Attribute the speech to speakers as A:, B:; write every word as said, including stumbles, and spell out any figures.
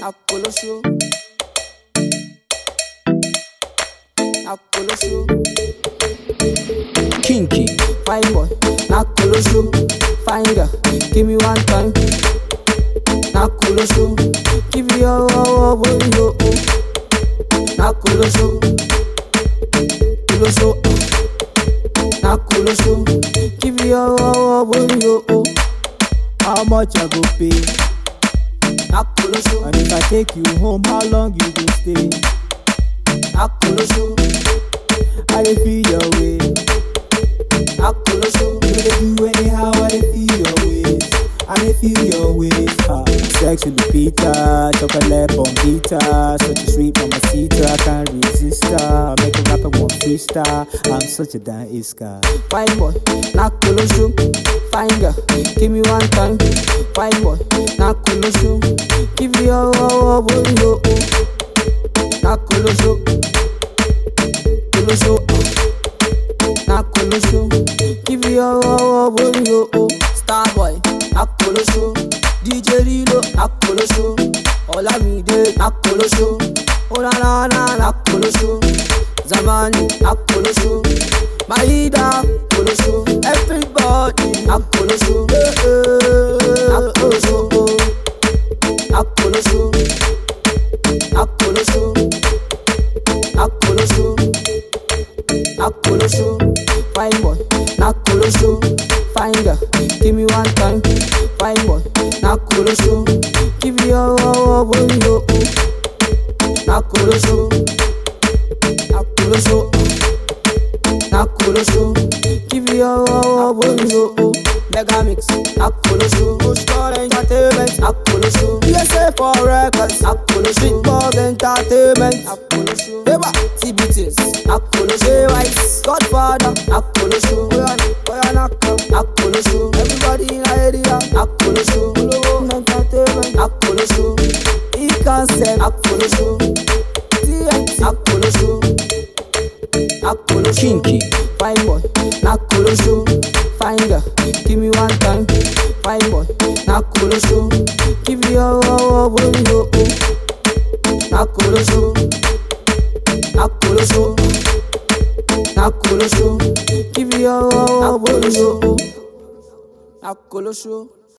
A: Akolo show. Akolo show.
B: Kinky.
A: Fine boy. Akolo show. Fine girl. Give me one time. Akolo show. Give me your oh, oh, oh, oh. Akolo show. Akolo show. Akolo show. Give me your oh, oh, oh, oh.
B: How much I go pay?
A: Akolo show.
B: And if I take you home, how long you go stay?
A: Akolo show.
B: I dey feel your way.
A: Akolo show.
B: You dey do anyhow, I dey feel your ways. I dey feel your ways. Ah, sexy Lupita, chocolate bombita, such a sweet mamacita, I can't resist her. Make a rapper one freestyle. I'm such a damn iska.
A: Fine boy, Akolo show. Fine girl, give me one time. Fine boy, Akolo show. Give me your oh, oh, oh, oh. Akolo show. Akolo show. Akolo show. Give me your oh, oh, oh, oh. Star boy, Akolo show. D J Lilo, Akolo show. Olamide, Akolo show. Oh na na na, Akolo show. Zamani, Akolo show. Maida, Akolo show. Everybody, Akolo show. Akolo show. Akolo show. Akolo show. Akolo show. Akolo show. Fine boy, Akolo show. Fine girl, give me one time. Fine boy, Akolo show. Give me your oh, oh, oh, oh. Akolo show. Akolo show. Akolo show. Give me your oh, oh, oh. Mega mix, Akolo show. Push for entertainment, Akolo show. U S A for records, Akolo show. Big Bog Entertainment, Akolo show. Eba, T B Ts, Akolo show. J-Wise, Godfather, Akolo show. Koyanaka, Akolo show. Everybody in the area, Akolo show. Big Entertainment, Akolo show. E-Concept, Akolo show. T N T, Akolo show. Akolo show.
B: Kinky.
A: Fine boy, Akolo show. Fine girl, give me one time. Fine boy, Akolo show. Give me your oh, oh, oh, oh. Akolo show. Akolo show. Akolo show. Give me your oh, oh, oh, oh. Akolo show.